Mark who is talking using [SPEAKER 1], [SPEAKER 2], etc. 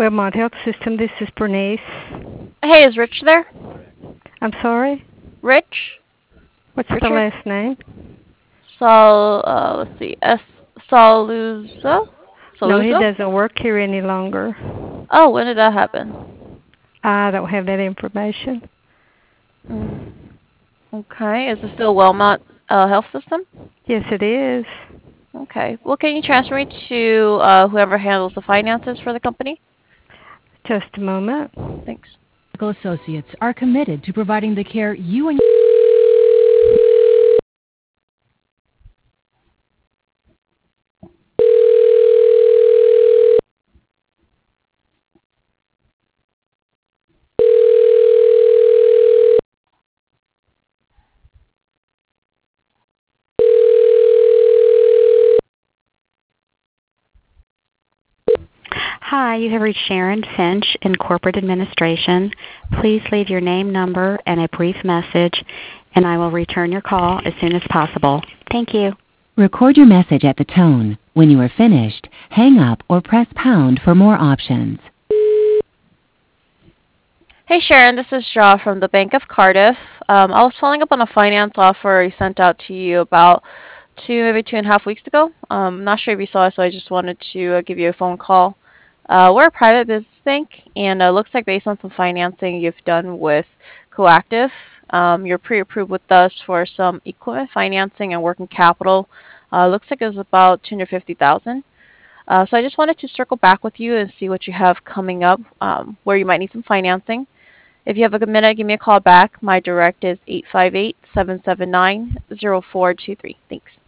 [SPEAKER 1] Wellmont Health System, this is Bernice.
[SPEAKER 2] Hey, is Rich there?
[SPEAKER 1] I'm sorry?
[SPEAKER 2] Rich?
[SPEAKER 1] What's the
[SPEAKER 2] Richard?
[SPEAKER 1] last name?
[SPEAKER 2] Let's see. Saluza?
[SPEAKER 1] No, he
[SPEAKER 2] Saluza?
[SPEAKER 1] doesn't work here any longer.
[SPEAKER 2] Oh, when did that happen?
[SPEAKER 1] I don't have that information.
[SPEAKER 2] Mm, okay. Is this still Wellmont Health System?
[SPEAKER 1] Yes, it is.
[SPEAKER 2] Okay. Well, can you transfer me to whoever handles the finances for the company?
[SPEAKER 1] Just a moment.
[SPEAKER 2] Thanks.
[SPEAKER 3] Medical associates are committed to providing the care you and
[SPEAKER 4] Hi, you have reached Sharon Finch in Corporate Administration. Please leave your name, number, and a brief message, and I will return your call as soon as possible. Thank you.
[SPEAKER 3] record your message at the tone. When you are finished, hang up or press pound for more options.
[SPEAKER 2] Hey, Sharon. This is Shaw from the Bank of Cardiff. I was following up on a finance offer I sent out to you about maybe 2.5 weeks ago. I'm not sure if you saw it, so I just wanted to give you a phone call. We're a private business bank, and it looks like based on some financing you've done with Coactive, you're pre-approved with us for some equipment financing and working capital. Looks like it was about 250,000. So I just wanted to circle back with you and see what you have coming up, where you might need some financing. If you have a good minute, give me a call back. My direct is 858-779-0423. Thanks.